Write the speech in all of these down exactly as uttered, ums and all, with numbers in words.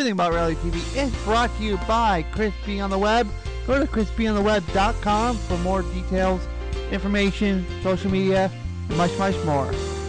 Everything About Reality T V is brought to you by Chris B on the Web. Go to chris b on the web dot com for more details, information, social media, much, much more.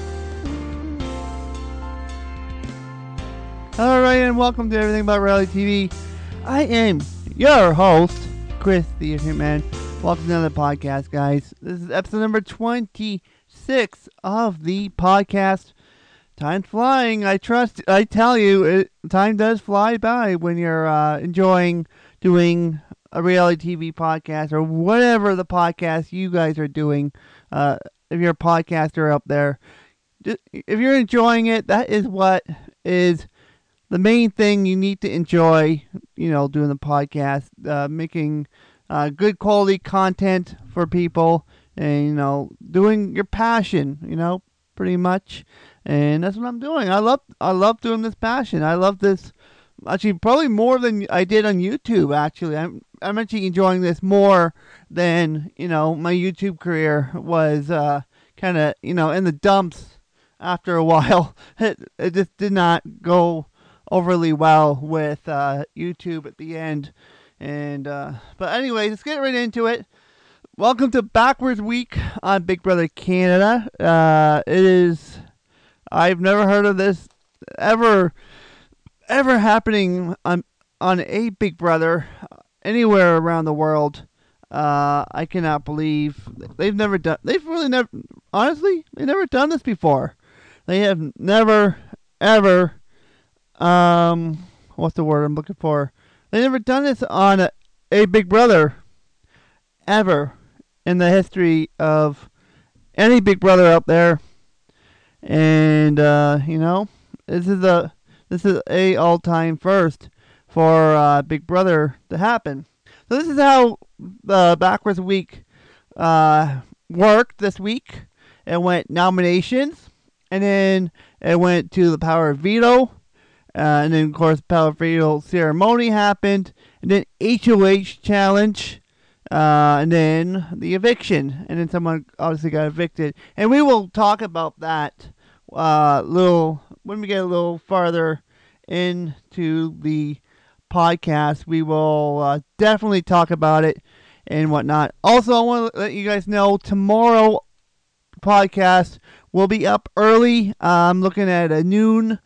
Alright, and welcome to Everything About Reality T V. I am your host, Chris the Hitman. Welcome to another podcast, guys. This is episode number twenty-six of the podcast. Time's flying. I trust, I tell you, it, time does fly by when you're uh, enjoying doing a reality T V podcast or whatever the podcast you guys are doing. Uh, if you're a podcaster out there, just, if you're enjoying it, that is what is the main thing you need to enjoy, you know, doing the podcast, uh, making uh, good quality content for people, and, you know, doing your passion, you know, pretty much. And that's what I'm doing. I love I love doing this passion. I love this, actually, probably more than I did on YouTube, actually. I'm, I'm actually enjoying this more than, you know, my YouTube career was uh, kind of, you know, in the dumps after a while. It, it just did not go overly well with uh, YouTube at the end. And uh, but anyway, let's get right into it. Welcome to Backwards Week on Big Brother Canada. Uh, it is, I've never heard of this ever, ever happening on on a Big Brother anywhere around the world. Uh, I cannot believe they've never done. They've really never, honestly, they've never done this before. They have never, ever. Um, what's the word I'm looking for? They never done this on a, a Big Brother ever in the history of any Big Brother out there. And uh, you know, this is a this is a all-time first for uh, Big Brother to happen. So this is how the Backwards Week uh, worked this week. It went nominations, and then it went to the Power of Veto. Uh, and then, of course, Power Veto ceremony happened, and then H O H challenge, uh, and then the eviction, and then someone obviously got evicted. And we will talk about that uh, little when we get a little farther into the podcast. We will uh, definitely talk about it and whatnot. Also, I want to let you guys know tomorrow podcast will be up early. Uh, I'm looking at a noon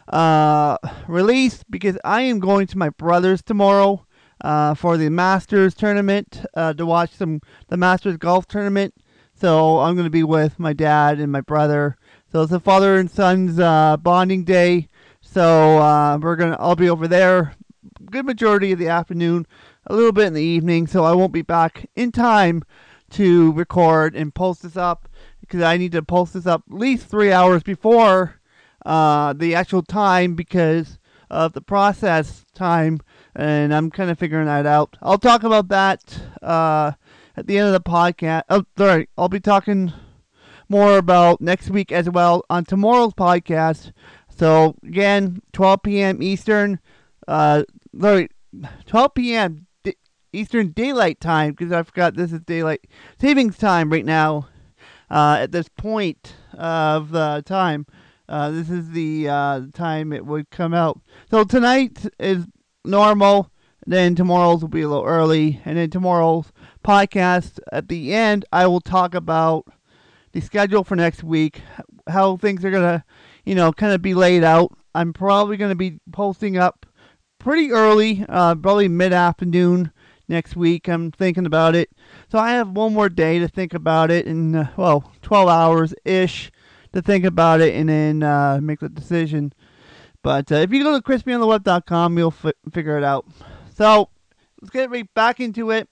uh release because I am going to my brother's tomorrow uh for the Masters tournament, uh to watch some the Masters golf tournament. So I'm going to be with my dad and my brother. So it's a father and son's uh bonding day. So uh we're gonna I'll be over there good majority of the afternoon, a little bit in the evening, so I won't be back in time to record and post this up, because I need to post this up at least three hours before Uh, the actual time because of the process time, and I'm kind of figuring that out. I'll talk about that uh, at the end of the podcast. Oh, sorry, I'll be talking more about next week as well on tomorrow's podcast. So again, twelve p.m. Eastern, uh, sorry, twelve p.m. D- Eastern Daylight Time, because I forgot this is daylight savings time right now. Uh, at this point of the time. Uh, this is the uh, time it would come out. So tonight is normal, then tomorrow's will be a little early, and then tomorrow's podcast at the end, I will talk about the schedule for next week, how things are going to, you know, kind of be laid out. I'm probably going to be posting up pretty early, uh, probably mid-afternoon next week. I'm thinking about it. So I have one more day to think about it, and, uh, well, twelve hours-ish. To think about it and then uh, make the decision. But uh, if you go to chris b on the web dot com, you'll f- figure it out. So let's get right back into it.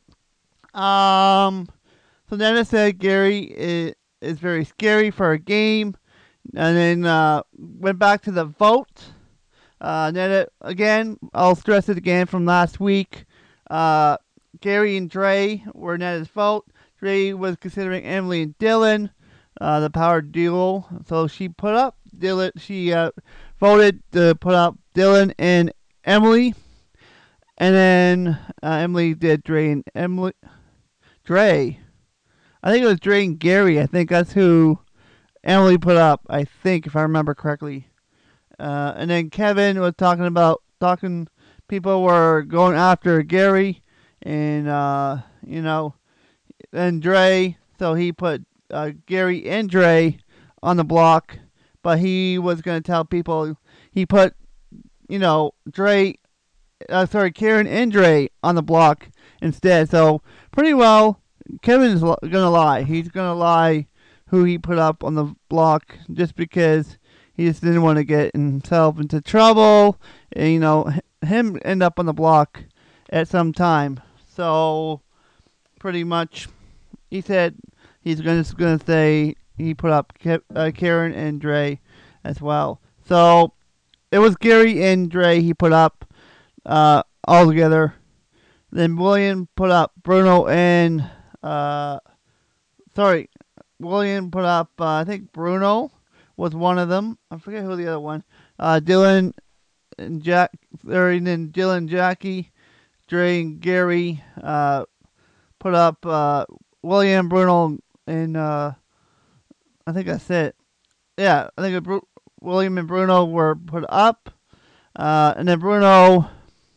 Um, so Nana said Gary is, is very scary for a game, and then uh, went back to the vote. Uh, Nana, again, I'll stress it again from last week. Uh, Gary and Dre were Nana's vote. Dre was considering Emily and Dylan. Uh, the power duel. So she put up Dylan. She uh, voted to put up Dylan and Emily, and then uh, Emily did Dre and Emily. Dre, I think it was Dre and Gary. I think that's who Emily put up. I think, if I remember correctly. Uh, and then Kevin was talking about talking. People were going after Gary, and uh, you know, and Dre. So he put uh, Gary and Dre on the block, but he was going to tell people he put you know Dre, uh, sorry, Karen and Dre on the block instead. So pretty well, Kevin's going to lie. He's going to lie who he put up on the block just because he just didn't want to get himself into trouble. And, you know, him end up on the block at some time. So pretty much, he said he's gonna gonna say he put up Ke- uh, Karen and Dre as well. So it was Gary and Dre he put up uh, all together. Then William put up Bruno and uh, sorry, William put up uh, I think Bruno was one of them. I forget who the other one. Uh, Dylan and Jack, or then Dylan, Jackie, Dre, and Gary uh, put up uh, William, Bruno, and uh, I think that's it. Yeah, I think Bru- William and Bruno were put up, uh, and then Bruno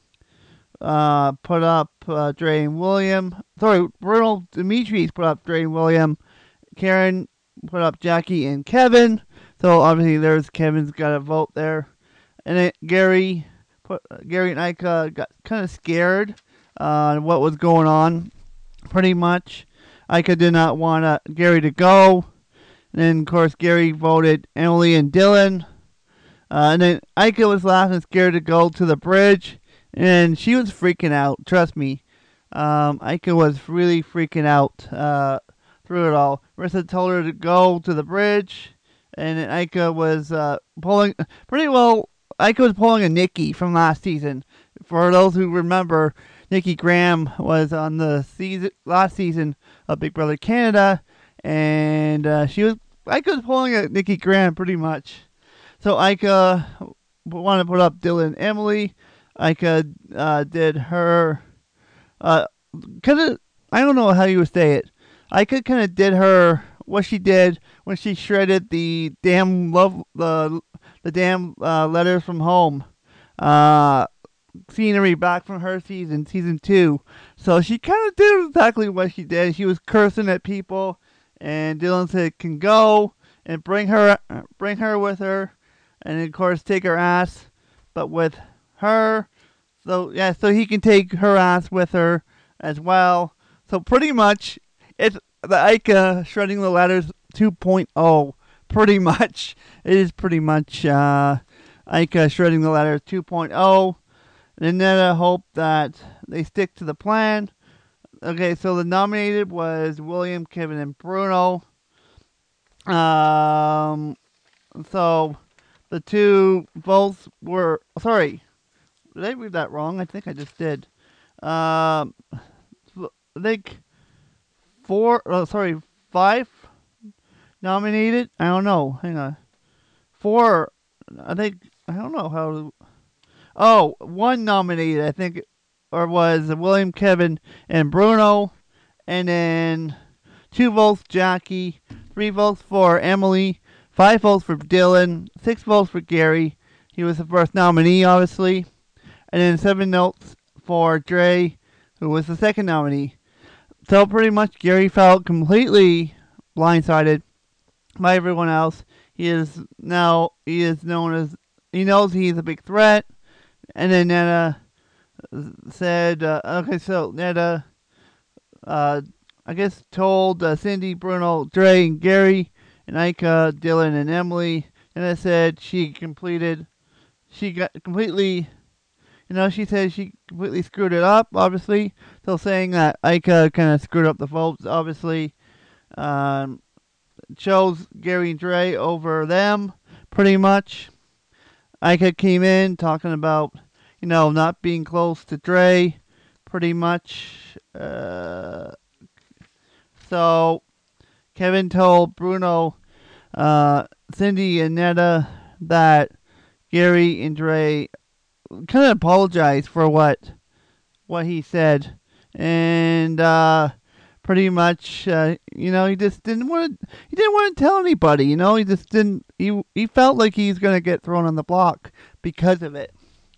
uh, put up uh, Dre and William. Sorry, Bruno Demetrius put up Dre and William. Karen put up Jackie and Kevin. So obviously there's Kevin's got a vote there. And then Gary put Gary and Ika got kind of scared on uh, what was going on. Pretty much, Ika did not want uh, Gary to go. And then of course Gary voted Emily and Dylan. Uh, and then Ika was laughing, scared to go to the bridge, and she was freaking out. Trust me, um, Ika was really freaking out uh, through it all. Marissa told her to go to the bridge, and then Ika was uh, pulling pretty well. Ika was pulling a Nikki from last season. For those who remember, Nikki Graham was on the season last season of Big Brother Canada, and uh, she was Ika was pulling a Nikki Graham pretty much. So Ika wanted to put up Dylan and Emily. Ika uh, did her uh, kind of, I don't know how you would say it. Ika kind of did her what she did when she shredded the damn love the the damn uh, letters from home uh, scenery back from her season, season two. So she kind of did exactly what she did. She was cursing at people, and Dylan said, "Can go and bring her, bring her with her." And of course take her ass, but with her. So yeah, so he can take her ass with her as well. So pretty much, it's the Ika shredding the letters two point oh. Pretty much, it is pretty much uh, Ika shredding the letters two point oh. And then I hope that they stick to the plan. Okay, so the nominated was William, Kevin, and Bruno. Um, so. The two votes were, sorry, did I read that wrong? I think I just did. Um, I think four, oh, sorry, five nominated. I don't know. Hang on. Four, I think, I don't know how. Oh, one nominated, I think, or was William, Kevin, and Bruno. And then two votes, Jackie. Three votes for Emily. Five votes for Dylan, six votes for Gary. He was the first nominee, obviously. And then seven votes for Dre, who was the second nominee. So pretty much Gary felt completely blindsided by everyone else. He is now, he is known as, he knows he's a big threat. And then Netta said, uh, okay, so Netta, uh, I guess told uh, Cindy, Bruno, Dre, and Gary, and Ika, Dylan, and Emily, and I said she completed, she got completely, you know, she said she completely screwed it up, obviously, so saying that Ika kind of screwed up the votes, obviously, um, chose Gary and Dre over them, pretty much. Ika came in talking about, you know, not being close to Dre, pretty much, uh, so Kevin told Bruno, uh, Cindy, and Netta that Gary and Dre kind of apologized for what what he said, and uh, pretty much, uh, you know, he just didn't want to. He didn't want to tell anybody. You know, he just didn't. He he felt like he's gonna get thrown on the block because of it.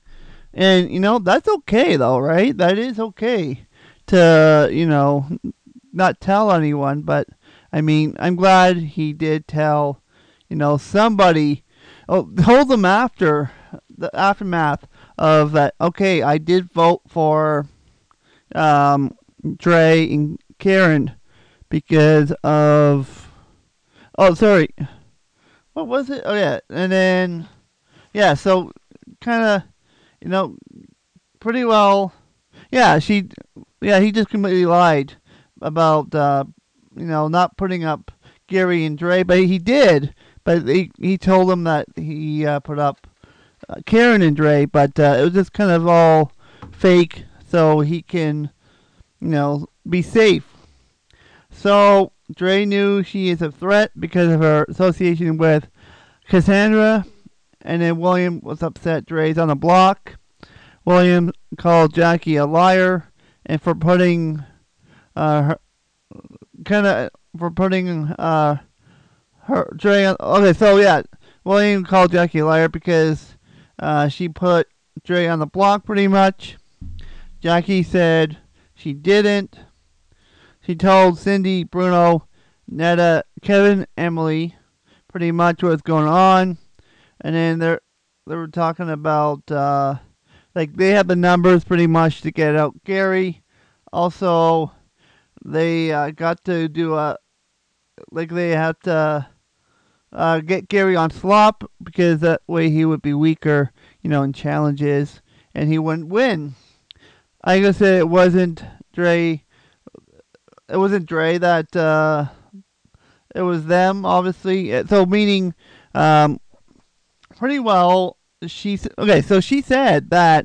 And, you know, that's okay, though, right? That is okay to, you know, not tell anyone. But, I mean, I'm glad he did tell, you know, somebody. Oh, told them after the aftermath of that, okay, I did vote for um, Dre and Karen because of. Oh, sorry. What was it? Oh, yeah. And then, yeah, so kind of, you know, pretty well. Yeah, she. Yeah, he just completely lied about, uh, you know, not putting up Gary and Dre, but he did. But he, he told them that he uh, put up uh, Karen and Dre, but uh, it was just kind of all fake so he can, you know, be safe. So Dre knew she is a threat because of her association with Cassandra, and then William was upset Dre's on the block. William called Jackie a liar and for putting uh, her kind of for putting uh, her Dre on. Okay, so yeah, William called Jackie a liar because uh, she put Dre on the block pretty much. Jackie said she didn't. She told Cindy, Bruno, Netta, Kevin, Emily pretty much what's going on. And then they they were talking about uh, like they had the numbers pretty much to get out Gary. Also, they uh, got to do a like they had to uh, get Gary on slop because that way he would be weaker, you know, in challenges and he wouldn't win. I gotta say it wasn't Dre. It wasn't Dre that uh, it was them, obviously. So meaning, um, pretty well. She okay. So she said that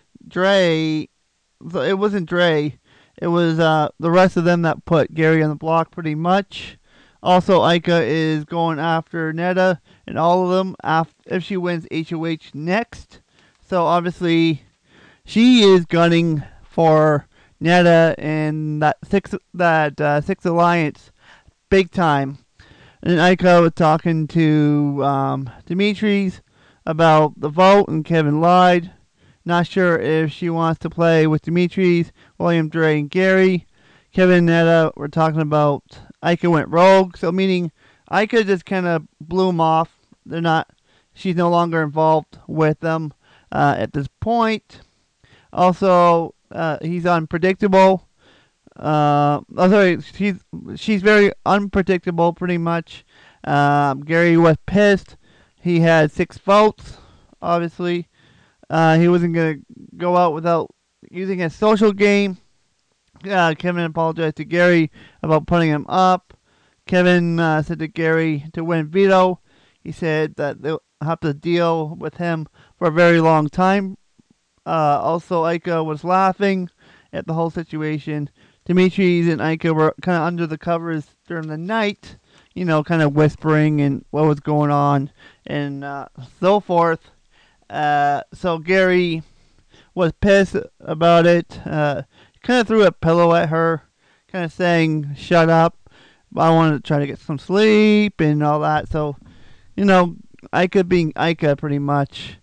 Dre. So it wasn't Dre. It was uh, the rest of them that put Gary on the block, pretty much. Also, Ica is going after Netta and all of them after if she wins H O H next. So obviously, she is gunning for Netta and that six that uh, six alliance big time. And Ica was talking to um, Demetres about the vote, and Kevin lied. Not sure if she wants to play with Demetres, William, Dre, and Gary. Kevin and Netta were talking about Ica went rogue, so meaning Ica just kind of blew them off. They're not. She's no longer involved with them uh, at this point. Also, uh, he's unpredictable. Uh, oh, sorry, she's she's very unpredictable, pretty much. Um, Gary was pissed. He had six votes. Obviously, uh, he wasn't gonna go out without using a social game. Uh, Kevin apologized to Gary about putting him up. Kevin uh, said to Gary to win veto. He said that they'll have to deal with him for a very long time. Uh, also, Ica was laughing at the whole situation. Demetres and Ica were kind of under the covers during the night, you know, kind of whispering and what was going on and uh, so forth. Uh, so Gary was pissed about it. Uh, kind of threw a pillow at her, kind of saying, "Shut up. I wanted to try to get some sleep and all that." So, you know, Ica being Ica pretty much.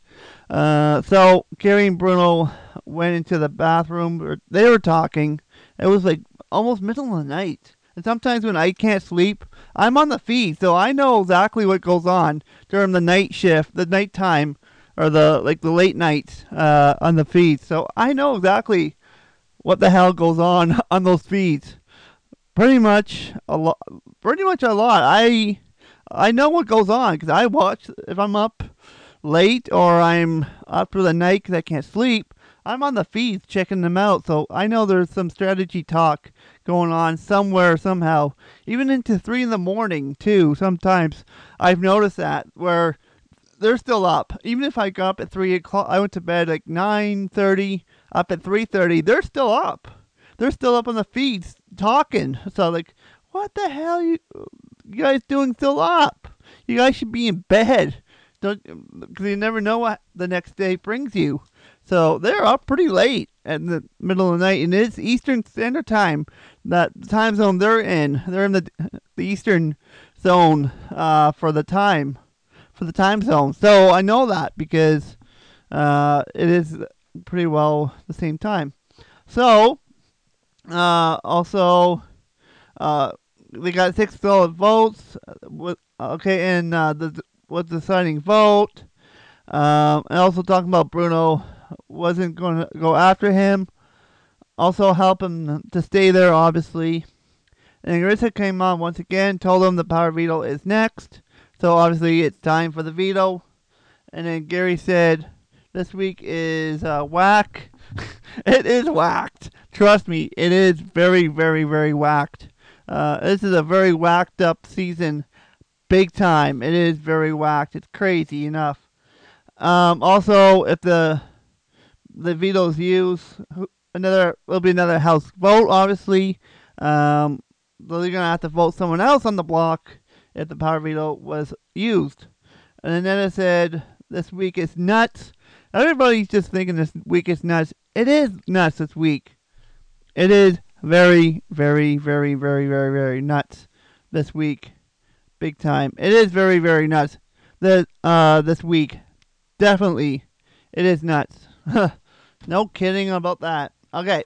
Uh, so Gary and Bruno went into the bathroom. They were talking. It was like almost middle of the night. And sometimes when I can't sleep, I'm on the feed, so I know exactly what goes on during the night shift, the nighttime, or the like the late nights uh, on the feed. So I know exactly what the hell goes on on those feeds. Pretty much a lot. Pretty much a lot. I I know what goes on because I watch if I'm up late or I'm up for the night because I can't sleep. I'm on the feeds checking them out, so I know there's some strategy talk going on somewhere, somehow. Even into three in the morning, too, sometimes. I've noticed that, where they're still up. Even if I got up at three o'clock, I went to bed like nine thirty, up at three thirty, they're still up. They're still up on the feeds talking. So, like, what the hell you, you guys doing still up? You guys should be in bed. Don't, because you never know what the next day brings you. So they're up pretty late in the middle of the night, and it's Eastern Standard Time. That time zone they're in, they're in the the Eastern zone uh, for the time for the time zone. So I know that because uh, it is pretty well at the same time. So, uh, also, uh, they got six solid votes. uh, With, okay, and uh, the with the deciding vote. Um, and also talking about Bruno wasn't going to go after him. Also help him to stay there, obviously. And Arisa came on once again, told him the power veto is next. So obviously it's time for the veto. And then Gary said, "This week is uh, whack." It is whacked. Trust me, it is very, very, very whacked. Uh, this is a very whacked up season, big time. It is very whacked. It's crazy enough. Um, also, if the the veto's used, another there'll be another House vote. Obviously, um, they're gonna have to vote someone else on the block if the power veto was used. And then it said, "This week is nuts." Everybody's just thinking this week is nuts. It is nuts this week. It is very, very, very, very, very, very nuts this week. Big time. It is very, very nuts. The uh this week. Definitely. It is nuts. No kidding about that. Okay.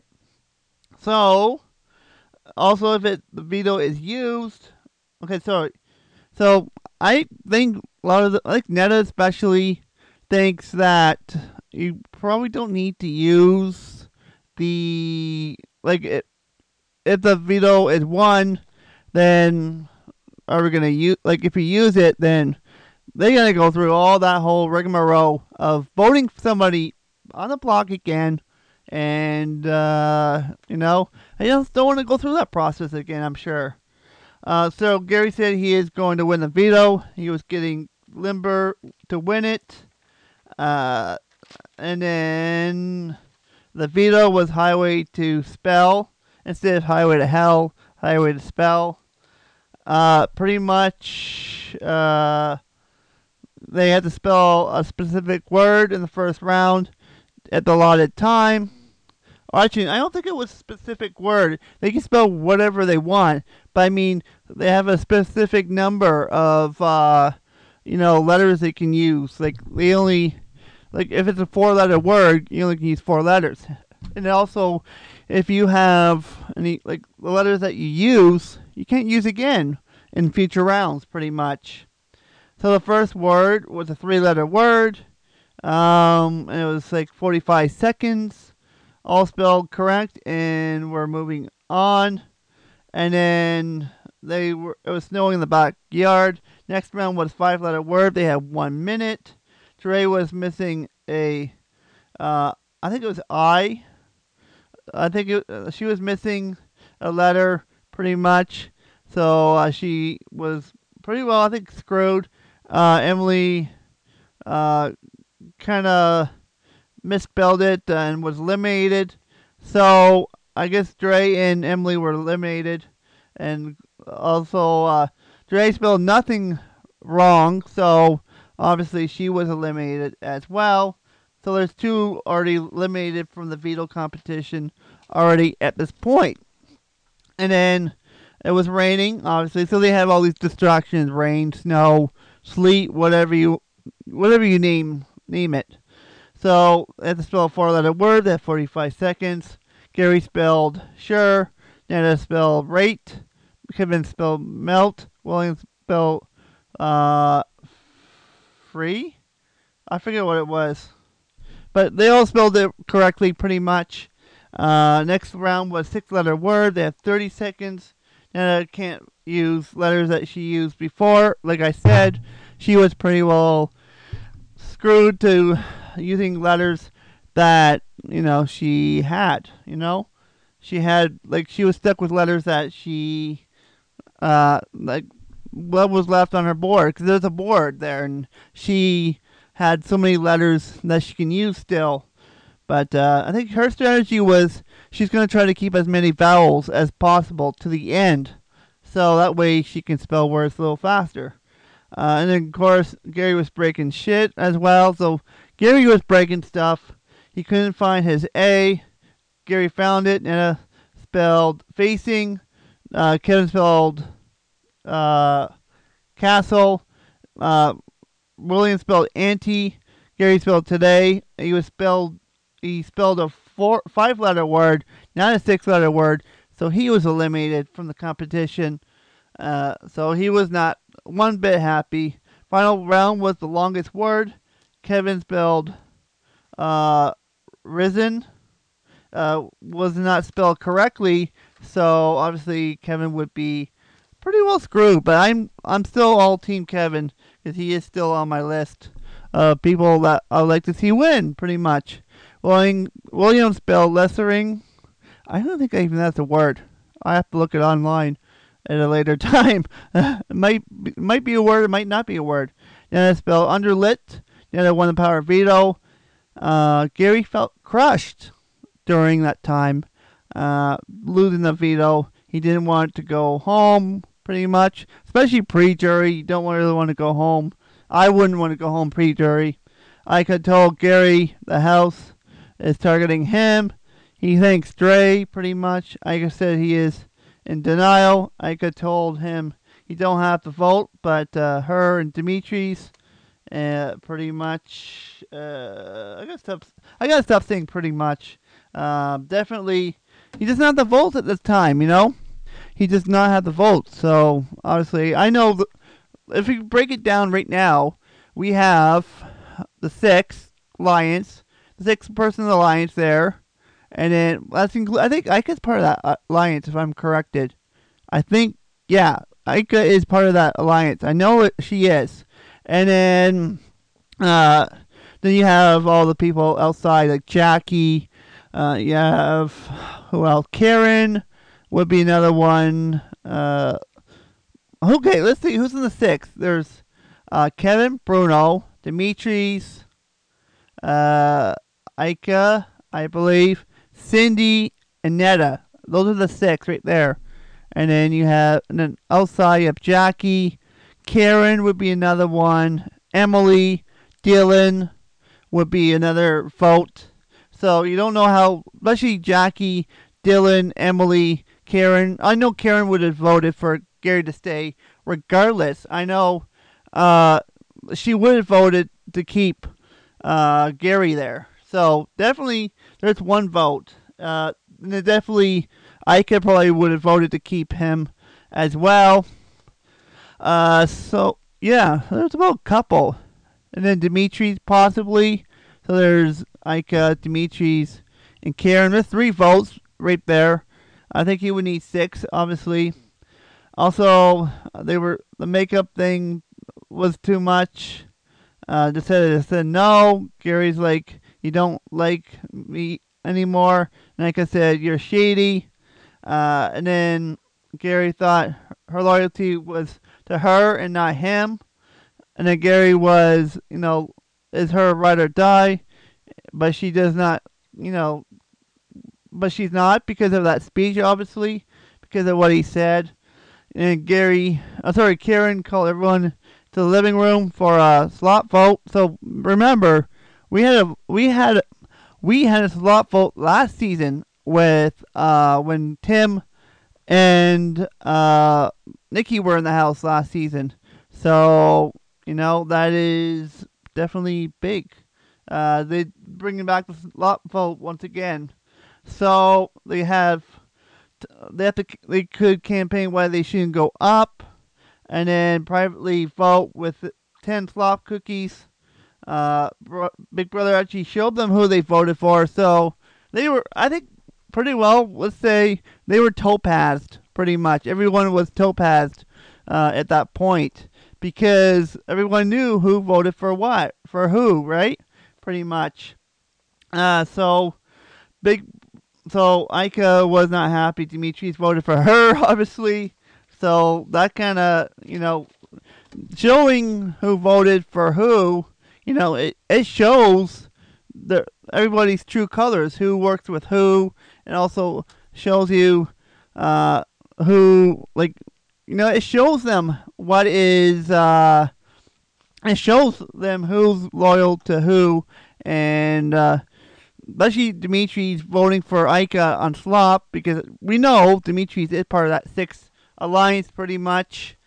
So also if it the veto is used. Okay, sorry. So I think a lot of the, like Netta especially thinks that you probably don't need to use the like it, if the veto is won, then are we gonna use like if you use it, then they gotta go through all that whole rigmarole of voting for somebody on the block again, and uh, you know I just don't want to go through that process again. I'm sure. Uh, so Gary said he is going to win the veto. He was getting limber to win it. Uh, and then the veto was highway to spell instead of highway to hell, highway to spell. Uh, pretty much, uh, they had to spell a specific word in the first round at the allotted time. Or actually, I don't think it was a specific word. They can spell whatever they want, but I mean, they have a specific number of, uh, you know, letters they can use. Like, they only, like, if it's a four-letter word, you only can use four letters. And also, if you have any, like, the letters that you use, you can't use again in future rounds, pretty much. So the first word was a three-letter word, um, and it was like forty-five seconds, all spelled correct, and we're moving on. And then they were it was snowing in the backyard. Next round was five-letter word. They had one minute. Trey was missing a, uh, I think it was I. I think it, uh, she was missing a letter pretty much. So uh, she was pretty well, I think, screwed. Uh, Emily uh, kind of misspelled it and was eliminated. So I guess Dre and Emily were eliminated. And also, uh, Dre spelled nothing wrong. So obviously she was eliminated as well. So there's two already eliminated from the veto competition already at this point. And then it was raining, obviously. So they have all these distractions: rain, snow, sleet, whatever you, whatever you name name it. So they had to spell a four-letter word. They had forty-five seconds. Gary spelled sure. Nana spelled rate. Kevin spelled melt. William spelled uh, free. I forget what it was. But they all spelled it correctly, pretty much. Uh, next round was six-letter word. They had thirty seconds. Nana can't use letters that she used before. Like I said, she was pretty well screwed to using letters that, you know, she had, you know. She had, like, she was stuck with letters that she, uh, like, what was left on her board. Because there's a board there, and she had so many letters that she can use still. But uh, I think her strategy was she's going to try to keep as many vowels as possible to the end. So that way she can spell words a little faster. Uh, and then, of course, Gary was breaking shit as well. So Gary was breaking stuff. He couldn't find his A. Gary found it, and uh, spelled facing. Uh, Kevin spelled uh, castle. Uh, William spelled anti. Gary spelled today. He was spelled. he spelled a four five letter word, not a six letter word. So he was eliminated from the competition. Uh, so he was not one bit happy. Final round was the longest word. Kevin spelled uh, risen. Uh, was not spelled correctly. So obviously Kevin would be pretty well screwed. But I'm I'm still all team Kevin because he is still on my list of people that I would like to see win. Pretty much. William William spelled lessering. I don't think even that's a word. I have to look it online at a later time. it might it might be a word. It might not be a word. Then I spelled underlit. Then I won the power of veto. Uh, Gary felt crushed during that time, uh, losing the veto. He didn't want to go home, pretty much, especially pre-jury. You don't really want to go home. I wouldn't want to go home pre-jury. I could tell Gary the House is targeting him. He thinks Dre, pretty much. Like I said, he is in denial. I could told him he don't have to vote, but uh, her and Dimitri's, uh, pretty much. Uh, I gotta stop. I gotta stop saying pretty much. Uh, definitely, he doesn't have the votes at this time. You know, he does not have the votes. So obviously, I know the, if we break it down right now, we have the six Lions, the sixth person alliance there. And then that's inclu- I think Ika is part of that uh, alliance, if I'm corrected. I think, yeah, Ika is part of that alliance. I know it, she is. And then, uh, then you have all the people outside, like Jackie. Uh, you have who else? Karen would be another one. Uh, okay, let's see who's in the sixth. There's uh, Kevin, Bruno, Dimitri's, uh, Ika, I believe. Cindy and Netta. Those are the six right there. And then you have, and then outside you have Jackie. Karen would be another one. Emily, Dylan would be another vote. So you don't know how, especially Jackie, Dylan, Emily, Karen. I know Karen would have voted for Gary to stay regardless. I know uh, she would have voted to keep uh, Gary there. So definitely, there's one vote. Uh, definitely, Ika probably would have voted to keep him as well. Uh, so yeah, there's about a couple, and then Dimitri's possibly. So there's Ika, Dimitri's, and Karen. There's three votes right there. I think he would need six, obviously. Also, they were the makeup thing was too much. Uh, just said, said no. Gary's like, you don't like me anymore. And like I said, you're shady. Uh, and then Gary thought her loyalty was to her and not him. And then Gary was, you know, is her ride or die. But she does not, you know, but she's not because of that speech, obviously, because of what he said. And Gary, I'm sorry, Karen called everyone to the living room for a slot vote. So remember, we had a we had we had a slot vote last season with uh when Tim and uh Nikki were in the house last season. So you know that is definitely big. Uh, they bringing back the slot vote once again. So they have they have to they could campaign why they shouldn't go up, and then privately vote with ten slop cookies. Uh, Big Brother actually showed them who they voted for, so they were, I think, pretty well. Let's say they were topazed, pretty much. Everyone was topazed uh, at that point because everyone knew who voted for what, for who, right? Pretty much. Uh, so big. So Ika was not happy. Dimitri's voted for her, obviously. So that kind of, you know, showing who voted for who, you know, it, it shows the everybody's true colors, who works with who, and also shows you uh, who, like, you know, it shows them what is, uh, it shows them who's loyal to who, and uh, especially Dimitri's voting for Ika on slop, because we know Dimitri's is part of that six alliance pretty much.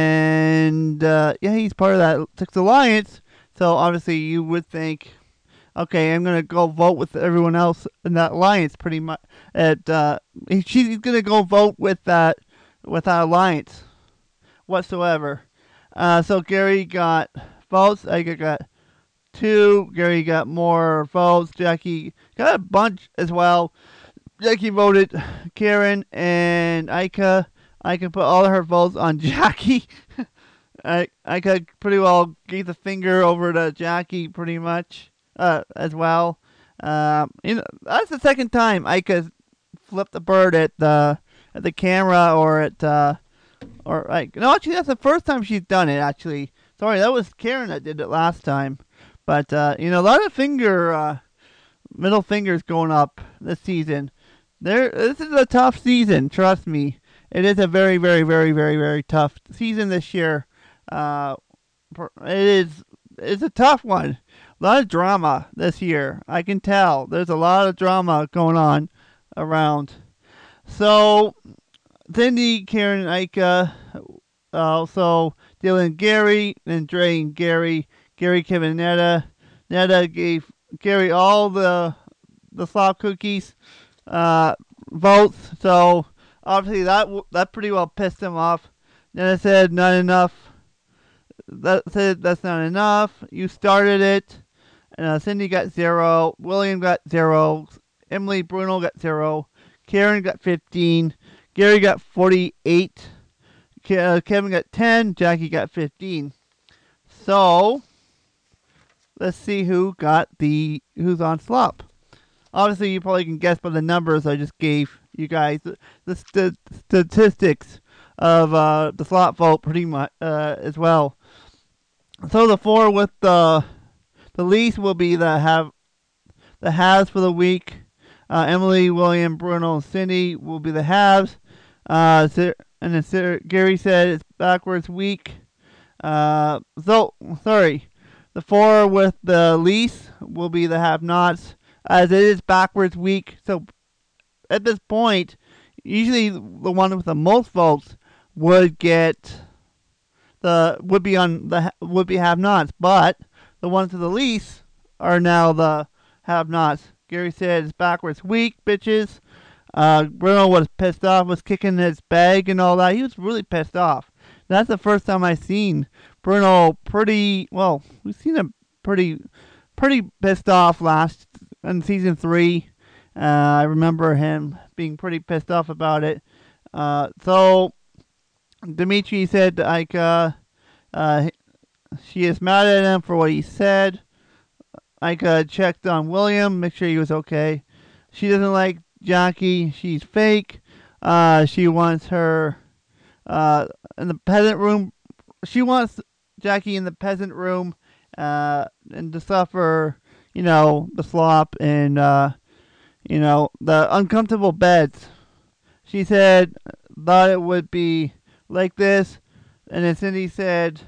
And uh, yeah, he's part of that six alliance. So obviously you would think okay, I'm gonna go vote with everyone else in that alliance. Pretty much, at uh, she's gonna go vote with that with that alliance whatsoever. Uh, so Gary got votes. I got two. Gary got more votes. Jackie got a bunch as well. Jackie voted Karen and Ika. Ika put all of her votes on Jackie. I Ika pretty well gave the finger over to Jackie pretty much uh, as well. Um, you know, that's the second time Ika flipped the bird at the at the camera or at uh, or like no, actually that's the first time she's done it. Actually, sorry, that was Karen that did it last time. But uh, you know, a lot of finger uh, middle fingers going up this season. There, this is a tough season. Trust me, it is a very, very, very, very, very tough season this year. Uh, it is. It's a tough one. A lot of drama this year. I can tell. There's a lot of drama going on around. So, Cindy, Karen, and Ika, uh, also Dylan, Gary, and Dre and Gary. Gary, Kevin, and Netta. Netta gave Gary all the the slop cookies uh, votes. So obviously that that pretty well pissed him off. Netta said not enough. That said that's not enough. You started it. Uh, Cindy got zero. William got zero. Emily Bruno got zero. Karen got fifteen. Gary got forty-eight. Ke- uh, Kevin got ten. Jackie got fifteen. So let's see who got the who's on slop. Obviously, you probably can guess by the numbers I just gave you guys the, the st- statistics of uh, the slop vote pretty much uh, as well. So the four with the the least will be the have the halves for the week. Uh, Emily, William, Bruno, and Cindy will be the halves. Uh, and then Sarah, Gary said it's backwards week. Uh, so sorry, the four with the least will be the have-nots, as it is backwards week. So at this point, usually the one with the most votes would get the would be on the would be have-nots, but the ones with the least are now the have-nots. Gary said it's backwards week, bitches. Uh, Bruno was pissed off, was kicking his bag and all that. He was really pissed off. That's the first time I've seen Bruno pretty, well, we've seen him pretty, pretty pissed off last, in season three. Uh, I remember him being pretty pissed off about it. Uh, so, Dimitri said, like, uh, uh, she is mad at him for what he said. Like, uh, checked on William, make sure he was okay. She doesn't like Jackie. She's fake. Uh, she wants her uh, in the peasant room. She wants Jackie in the peasant room uh, and to suffer, you know, the slop and, uh, you know, the uncomfortable beds. She said, thought it would be like this. And then Cindy said,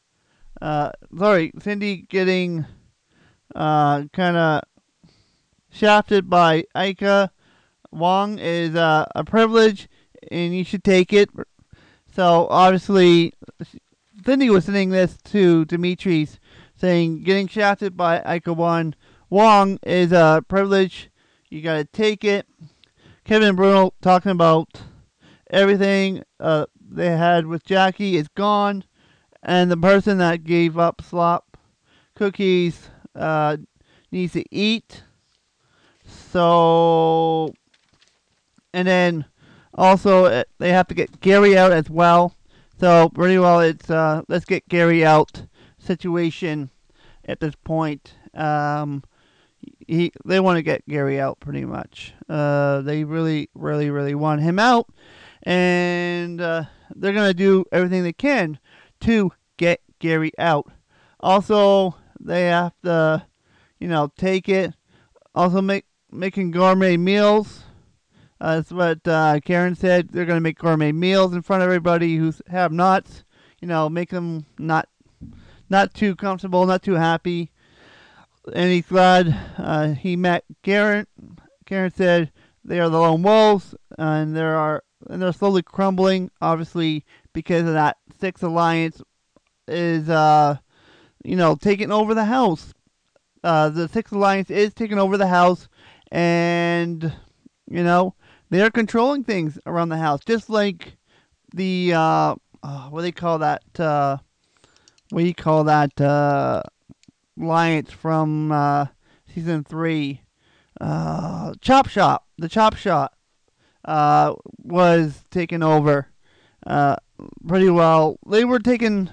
uh, sorry, Cindy getting uh, kind of shafted by Ika Wong is uh, a privilege, and you should take it. So obviously, Cindy was saying this to Dimitri's, saying getting shafted by Ika Wong Wong is a privilege. You gotta take it. Kevin and Bruno talking about everything uh, they had with Jackie is gone, and the person that gave up slop cookies uh, needs to eat. So, and then also they have to get Gary out as well. So pretty well, it's uh, let's get Gary out situation at this point. Um, he they want to get Gary out pretty much. Uh, they really, really, really want him out, and uh, they're gonna do everything they can to get Gary out. Also, they have to, you know, take it. Also, make making gourmet meals. Uh, that's what uh, Karen said. They're going to make gourmet meals in front of everybody who's have nots. You know, make them not not too comfortable, not too happy. And he's glad uh, he met Karen. Karen said they are the lone wolves, and there are and they're slowly crumbling. Obviously, because of that Six Alliance is uh, you know taking over the house. uh, the Sixth Alliance is taking over the house, and you know they are controlling things around the house, just like the uh, uh what do they call that? Uh, what do you call that uh, alliance from uh, season three? Uh, Chop Shop. The Chop Shop uh, was taken over uh, pretty well. They were taken.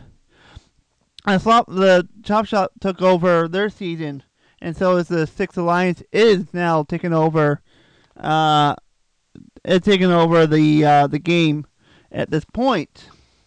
I thought the Chop Shop took over their season, and so is the Sixth Alliance is now taking over. Uh, it's taking over the uh, the game at this point.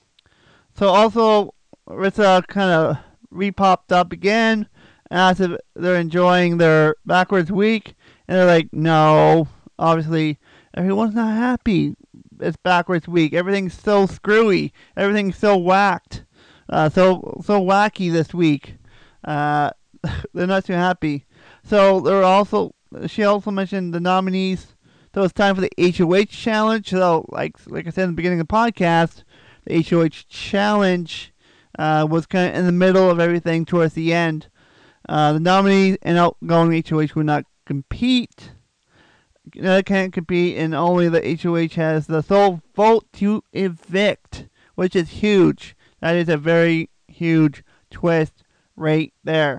So also, Rissa kind of re-popped up again, asked if they're enjoying their backwards week, and they're like, no. Obviously, everyone's not happy. It's backwards week. Everything's so screwy. Everything's so whacked. Uh, so so wacky this week. Uh, they're not too happy. So they're also. She also mentioned the nominees. So it's time for the H O H challenge. So like like I said in the beginning of the podcast, the H O H challenge uh, was kind of in the middle of everything towards the end. Uh, the nominees and outgoing H O H would not compete. They can't compete, and only the H O H has the sole vote to evict, which is huge. That is a very huge twist right there.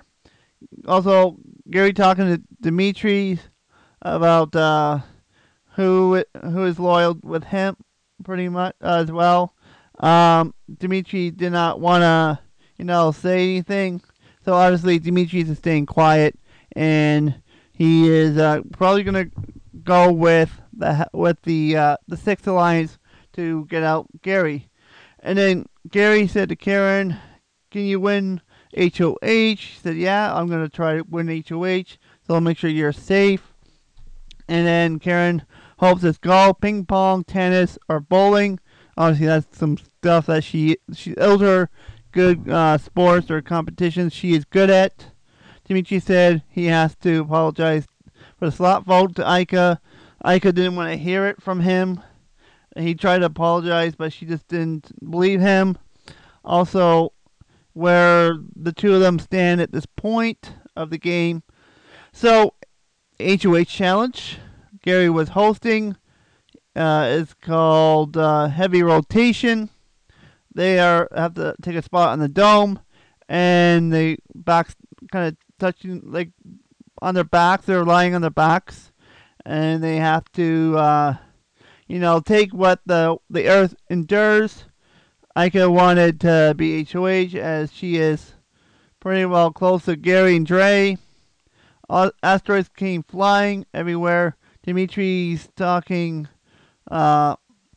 Also, Gary talking to Dimitri about uh, who who is loyal with him, pretty much uh, as well. Um, Dimitri did not want to, you know, say anything. So obviously, Dimitri is staying quiet, and he is uh, probably gonna go with the with the uh, the Sixth Alliance to get out Gary. And then Gary said to Karen, "Can you win H O H?" She said, "Yeah, I'm gonna try to win H O H. So I'll make sure you're safe." And then Karen hopes it's golf, ping pong, tennis, or bowling. Obviously, that's some stuff that she she those are good uh, sports or competitions she is good at. Dimitri said he has to apologize for the slot vote to Aika. Aika didn't want to hear it from him. He tried to apologize, but she just didn't believe him. Also, where the two of them stand at this point of the game. So, H O H challenge. Gary was hosting. Uh, it's called uh, Heavy Rotation. They are have to take a spot on the dome, and they backs kind of touching like on their backs. They're lying on their backs, and they have to, uh, you know, take what the the Earth endures. Aika wanted to be H O H as she is pretty well close to Gary and Dre. Asteroids came flying everywhere. Dimitri's talking uh,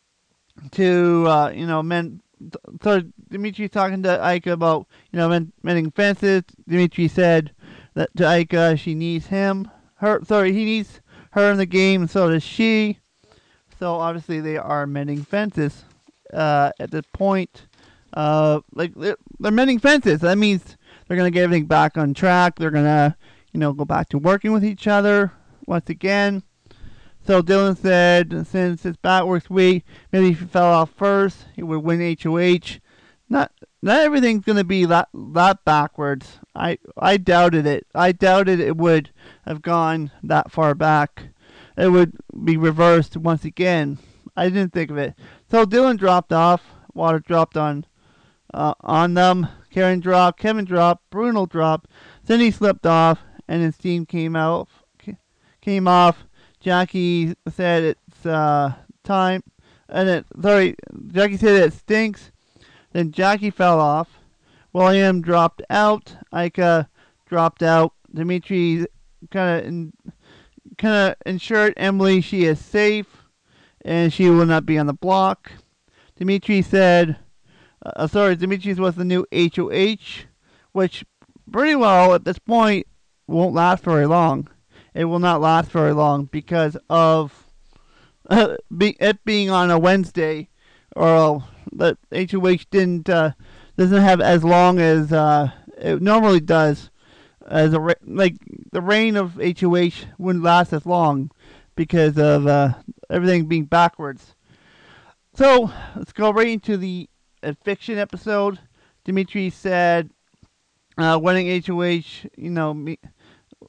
to, uh, you know, men. So Dimitri's talking to Aika about, you know, men, mending fences. Dimitri said that to Aika she needs him. Her, sorry, he needs her in the game, and so does she. So obviously they are mending fences uh, at this point. Uh, like they're, they're mending fences. That means they're gonna get everything back on track. They're gonna, you know, go back to working with each other once again. So Dylan said, since it's backwards week, maybe if he fell off first, he would win H O H. Not not everything's gonna be that that backwards. I I doubted it. I doubted it would have gone that far back. It would be reversed once again. I didn't think of it. So Dylan dropped off. Water dropped on uh, on them. Karen dropped. Kevin dropped. Bruno dropped. Cindy slipped off, and then steam came out. Came off. Jackie said it's uh, time, and it sorry. Jackie said it stinks. Then Jackie fell off. William dropped out. Aika dropped out. Dimitri kind of kind of ensured Emily she is safe, and she will not be on the block. Dimitri said, uh, sorry, Dimitri's was the new H O H, which pretty well at this point won't last very long. It will not last very long because of uh, be, it being on a Wednesday, or the H O H didn't uh, doesn't have as long as uh, it normally does. As a like the reign of H O H wouldn't last as long because of uh, everything being backwards. So let's go right into the uh, fiction episode. Dimitri said, uh, "Winning H O H, you know, me,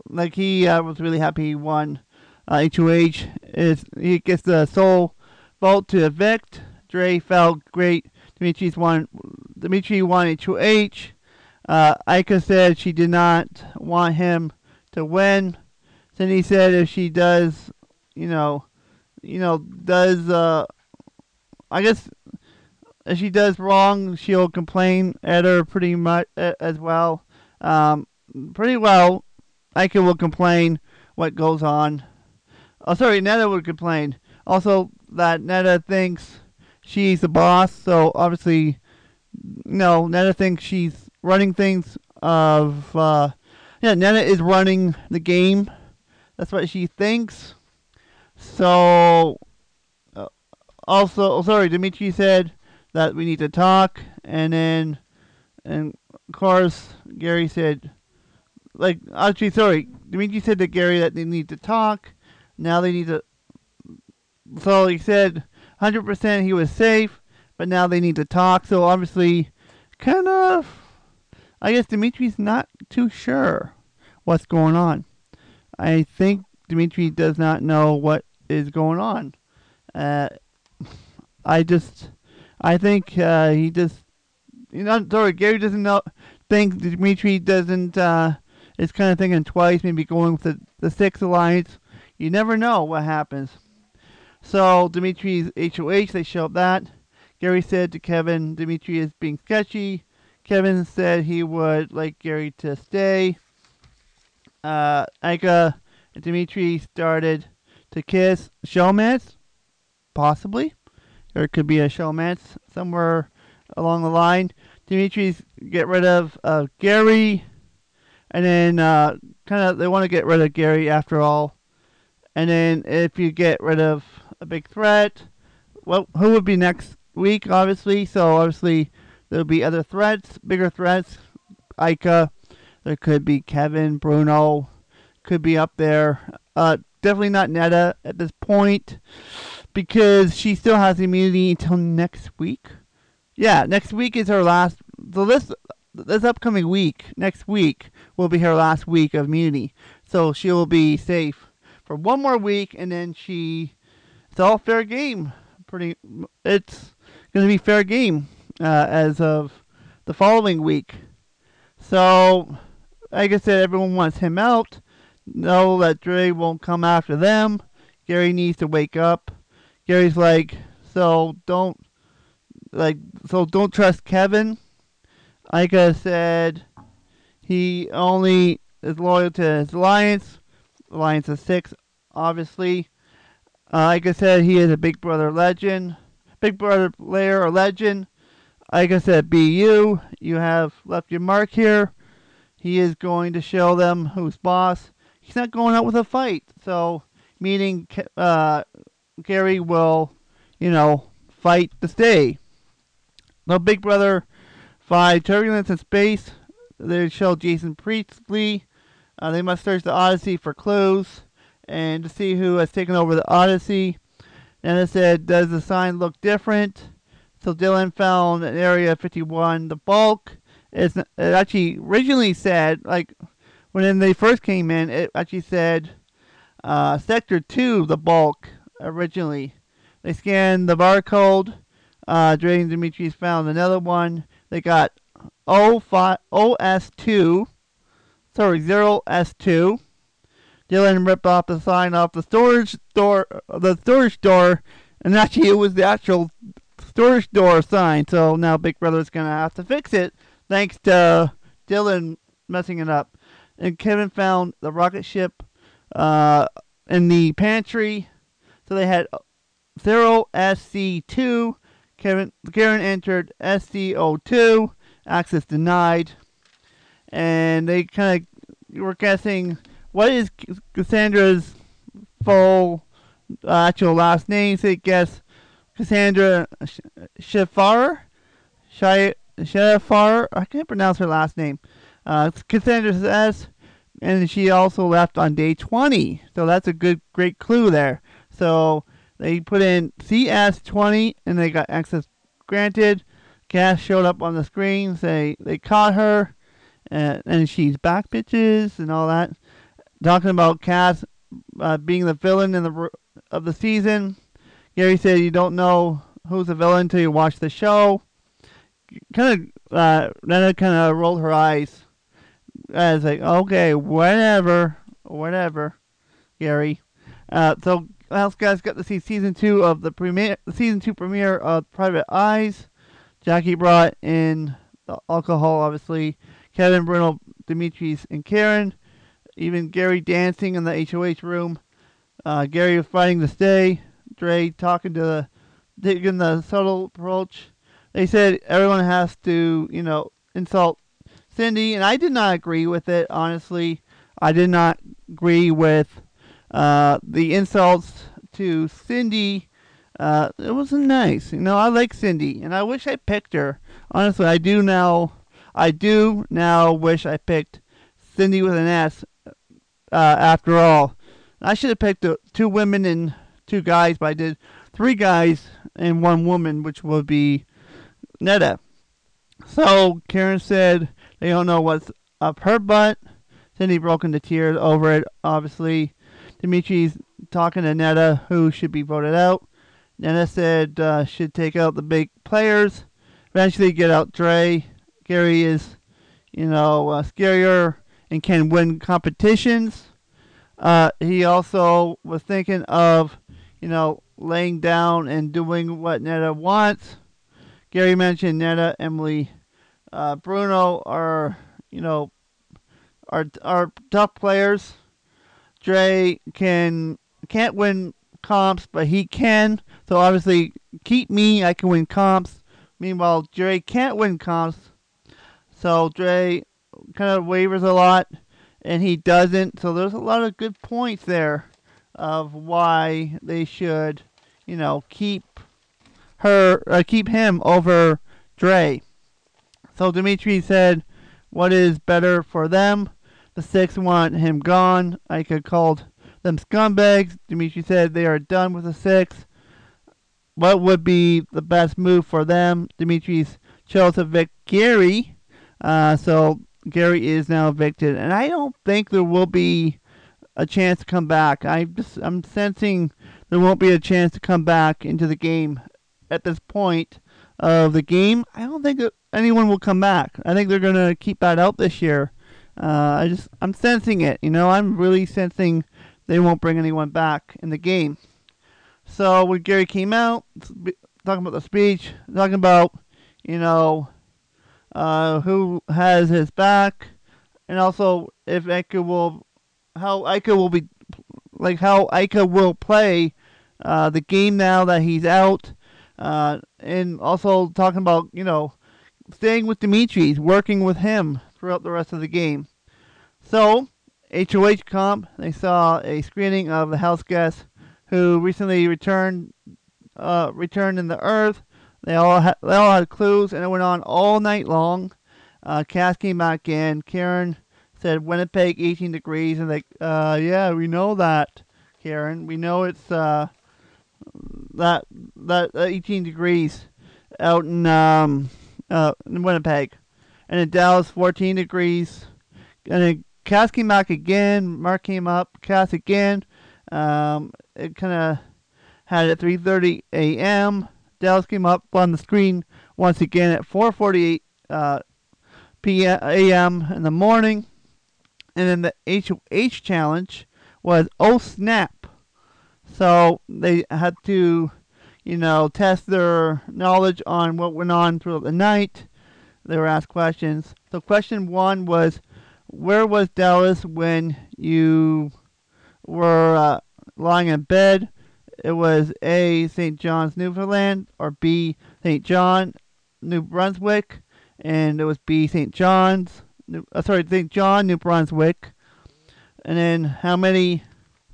like he uh, was really happy he won uh, H O H. Is he gets the sole vote to evict. Dre felt great. Dimitri's won. Dimitri won H O H. Uh, Ika said she did not want him to win. Cindy said if she does, you know, you know, does uh, I guess if she does wrong, she'll complain at her pretty much uh, as well. Um, pretty well, Ika will complain what goes on. Oh, sorry, Netta would complain. Also, that Netta thinks she's the boss, so obviously, no, Netta thinks she's running things of, uh, yeah, Netta is running the game. That's what she thinks. So, uh, also, oh, sorry, Dimitri said that we need to talk, and then, and of course, Gary said, like, actually, sorry, Dimitri said to Gary that they need to talk. Now they need to, so he said one hundred percent he was safe, but now they need to talk. So obviously, kind of, I guess Dimitri's not too sure what's going on. I think Dimitri does not know what is going on. Uh, I just, I think uh, he just, you know, sorry, Gary doesn't know, think Dimitri doesn't, uh, is kind of thinking twice, maybe going with the, the Six Alliance. You never know what happens. So, Dimitri's H O H, they showed that. Gary said to Kevin, Dimitri is being sketchy. Kevin said he would like Gary to stay. Uh, Ika and Dimitri started to kiss. Showmance? Possibly. Or it could be a showmance somewhere along the line. Dimitri's get rid of uh, Gary. And then uh, kind of they want to get rid of Gary after all. And then if you get rid of a big threat, well, who would be next week, obviously? So obviously there'll be other threats, bigger threats. Ika, there could be Kevin, Bruno, could be up there. Uh, definitely not Netta at this point because she still has immunity until next week. Yeah, next week is her last. So this this upcoming week, next week, will be her last week of immunity. So she will be safe for one more week, and then she, it's all fair game. Pretty, it's going to be fair game uh, as of the following week. So, like I said, everyone wants him out. Know that Dre won't come after them. Gary needs to wake up. Gary's like, so don't, like, so don't trust Kevin. Like I said, he only is loyal to his alliance. Alliance of Six, obviously. Uh, like I said, he is a Big Brother legend. Big Brother player or legend. Like I said, B U, you have left your mark here. He is going to show them who's boss. He's not going out with a fight. So, meaning uh, Gary will, you know, fight to stay. The Big Brother five, Turbulence in Space. They show Jason Priestley. Uh, they must search the Odyssey for clues and to see who has taken over the Odyssey. And it said, does the sign look different? So Dylan found an Area fifty-one. The bulk is, it actually originally said, like when they first came in, it actually said uh, Sector two, the bulk, originally. They scanned the barcode. Uh, Dre and Dimitri's found another one. They got O S two. Sorry, zero S two. Dylan ripped off the sign off the storage door, the storage door, and actually it was the actual storage door sign. So now Big Brother's gonna have to fix it, thanks to Dylan messing it up. And Kevin found the rocket ship uh, in the pantry. So they had zero S C two. Kevin Karen entered S C zero two. Access denied. And they kind of were guessing what is Cassandra's full uh, actual last name. So they guess Cassandra Shafar. Shafar. I can't pronounce her last name. Uh, Cassandra says, and she also left on day twenty. So that's a good, great clue there. So they put in C S twenty, and they got access granted. Cass showed up on the screen. They they caught her, and, and she's back, bitches, and all that. talking about Cass uh, being the villain in the of the season. Gary said you don't know who's the villain until you watch the show. Kind of, uh, Nana kind of rolled her eyes. I was like, okay, whatever, whatever, Gary. Uh, so, else guys got to see season two of the premiere, season two premiere of Private Eyes. Jackie brought in the alcohol, obviously. Kevin, Bruno, Demetrius, and Karen. Even Gary dancing in the H O H room. Uh, Gary was fighting to stay. Dre talking to the, taking the subtle approach. They said everyone has to, you know, insult Cindy, and I did not agree with it, honestly. I did not agree with uh, the insults to Cindy. Uh, it wasn't nice. You know, I like Cindy, and I wish I picked her. Honestly, I do now. I do now wish I picked Cindy with an S. Uh, after all, I should have picked uh, two women and two guys, but I did three guys and one woman, which would be Netta. So Karen said they don't know what's up her butt. Cindy broke into tears over it, obviously. Dimitri's talking to Netta, who should be voted out. Netta said uh, should take out the big players. Eventually get out Dre. Gary is, you know, uh, scarier and can win competitions. Uh, he also was thinking of, you know, laying down and doing what Netta wants. Gary mentioned Netta, Emily, uh, Bruno are, you know, are are tough players. Dre can can't win comps, but he can. So obviously, keep me. I can win comps. Meanwhile, Dre can't win comps. So Dre kind of wavers a lot, and he doesn't. So there's a lot of good points there of why they should, you know, keep her, uh, keep him over Dre. So Dimitri said, "What is better for them? The six want him gone." Ika called them scumbags. Dimitri said they are done with the six. What would be the best move for them? Dimitri's chose to evict Gary. Uh, so Gary is now evicted, and I don't think there will be a chance to come back. I just I'm sensing there won't be a chance to come back into the game at this point of the game. I don't think that anyone will come back. I think they're gonna keep that out this year. Uh, I just I'm sensing it. You know, I'm really sensing they won't bring anyone back in the game. So when Gary came out, talking about the speech, talking about, you know, uh, who has his back, and also if Ika will, how Ika will be, like how Ika will play uh, the game now that he's out, uh, and also talking about, you know, staying with Dimitri, working with him throughout the rest of the game. So H O H comp, they saw a screening of the house guests who recently returned, uh, returned in the Earth. They all had, they all had clues, and it went on all night long. Uh, Cass came back in. Karen said Winnipeg, eighteen degrees, and like, uh, yeah, we know that, Karen. We know it's uh, that that uh, eighteen degrees out in um, uh, in Winnipeg, and in Dallas, fourteen degrees. And then Cass came back again. Mark came up. Cass again. Um, it kind of had it at three thirty a.m. Dallas came up on the screen once again at four forty-eight uh, p.m. a m in the morning. And then the H O H challenge was oh snap. So they had to, you know, test their knowledge on what went on throughout the night. They were asked questions. So question one was, where was Dallas when you were uh, lying in bed? It was A, Saint John's, Newfoundland, or B, Saint John, New Brunswick, and it was B, Saint John's, New, uh, sorry, Saint John, New Brunswick. And then how many,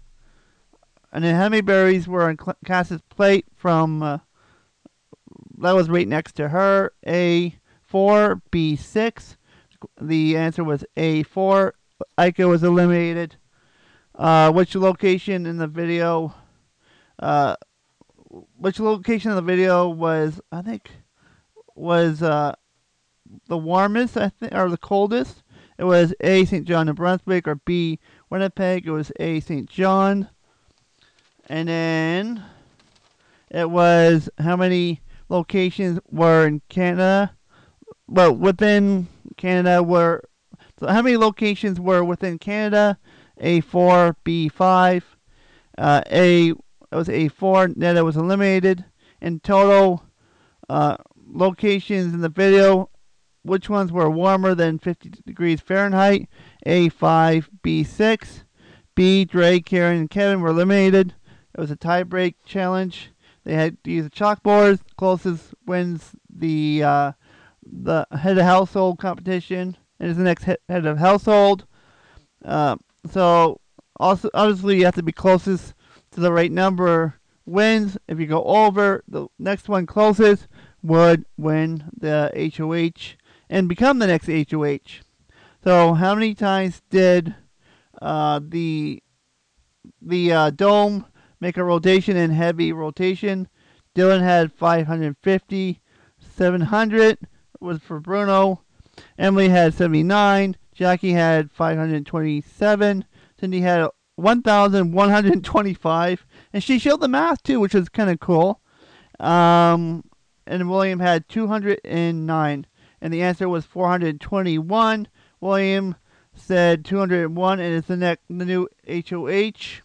and then how many berries were on Cass's plate from, uh, that was right next to her, A, four, B, six. The answer was A, four. Ika was eliminated. Uh, which location in the video, uh, which location in the video was, I think, was uh, the warmest, I think, or the coldest? It was A, Saint John, New Brunswick, or B, Winnipeg, it was A. Saint John. And then it was how many locations were in Canada? Well, within Canada were, so how many locations were within Canada? A four, B five. Uh, A, it was A four, Neta was eliminated. In total, uh, locations in the video, which ones were warmer than fifty degrees Fahrenheit? A five, B six. B, Dre, Karen, and Kevin were eliminated. It was a tie-break challenge. They had to use a chalkboard. Closest wins the uh, the head of household competition. And is the next head of household. Uh, so, also obviously, you have to be closest to the right number wins. If you go over, the next one closest would win the H O H and become the next H O H. So, how many times did uh, the the uh, dome make a rotation and heavy rotation? Dylan had five hundred fifty. seven hundred was for Bruno. Emily had seventy-nine. Jackie had five hundred twenty-seven. Cindy had one thousand one hundred twenty-five. And she showed the math too, which was kind of cool. Um, and William had two hundred nine. And the answer was four hundred twenty-one. William said two hundred one, and it's the next, the new H O H.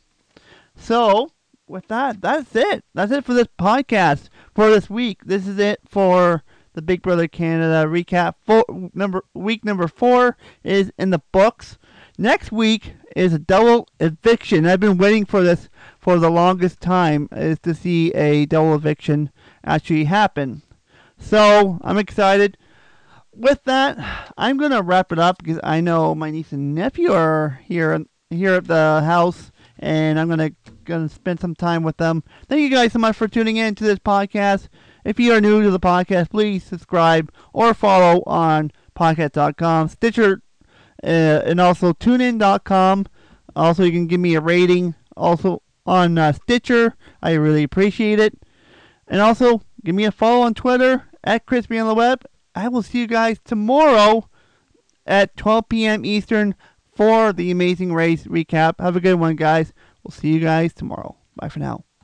So, with that, that's it. That's it for this podcast for this week. This is it for the Big Brother Canada recap. Four, number week number four is in the books. Next week is a double eviction. I've been waiting for this for the longest time, is to see a double eviction actually happen. So I'm excited. With that, I'm gonna wrap it up because I know my niece and nephew are here here at the house, and I'm gonna gonna spend some time with them. Thank you guys so much for tuning in to this podcast. If you are new to the podcast, please subscribe or follow on podcast dot com, Stitcher, uh, and also tune in dot com. Also, you can give me a rating also on uh, Stitcher. I really appreciate it. And also, give me a follow on Twitter at Crispy on the Web. I will see you guys tomorrow at twelve p.m. Eastern for the Amazing Race recap. Have a good one, guys. We'll see you guys tomorrow. Bye for now.